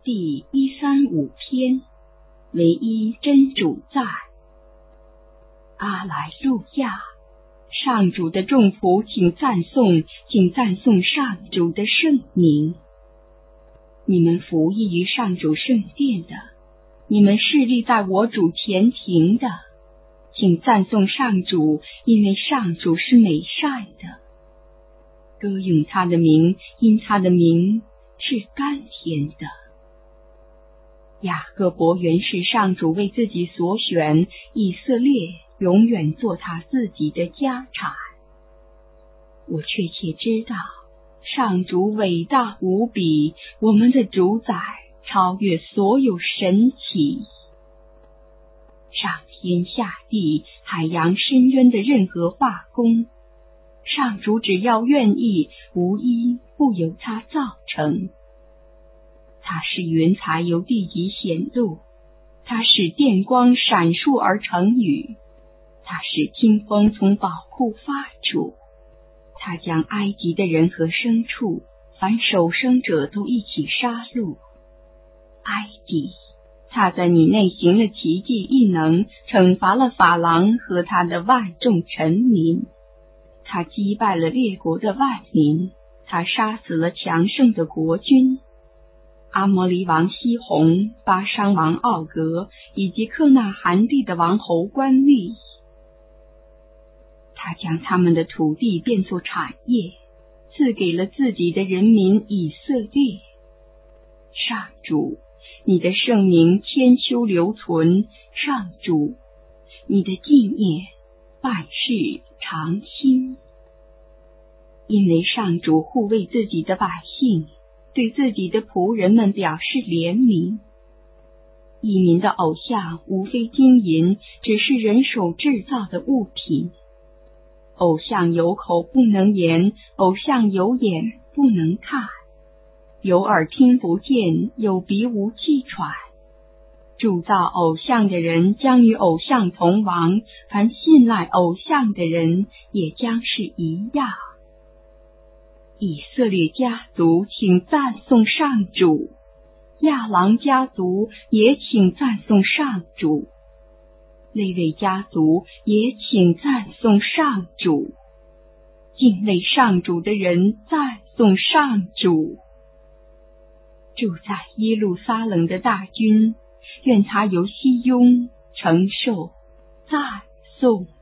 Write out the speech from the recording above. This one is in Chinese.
第135篇，唯一真主在。阿莱路亚，上主的众仆，请赞颂上主的圣名。你们服役于上主圣殿的，你们侍立在我主前庭的，请赞颂上主，因为上主是美善的。歌咏他的名，因他的名是甘甜的。雅各伯原是上主为自己所选，以色列永远做他自己的家产。我确切知道，上主伟大无比，我们的主宰超越所有神奇。上天下地，海洋深渊的任何化工，上主只要愿意，无一不由他造成。他使云彩由地极显露，他使电光闪烁而成雨，他使清风从宝库发出，他将埃及的人和牲畜，凡守生者都一起杀戮。埃及，他在你内行了奇迹异能，惩罚了法郎和他的万众臣民。他击败了列国的万民，他杀死了强盛的国君。阿摩利王西宏、巴商王奥格以及克纳汗地的王侯官吏，他将他们的土地变作产业，赐给了自己的人民以色列。上主，你的圣名千秋留存，上主，你的纪念万世长新。因为上主护卫自己的百姓，对自己的仆人们表示怜悯。异民的偶像无非金银，只是人手制造的物品。偶像有口不能言，偶像有眼不能看，有耳听不见，有鼻无气喘。铸造偶像的人将与偶像同亡，凡信赖偶像的人也将是一样。以色列家族，请赞颂上主；亚郎家族也请赞颂上主；利未家族也请赞颂上主。敬畏上主的人赞颂上主。住在耶路撒冷的大军，愿他由西雍承受赞颂。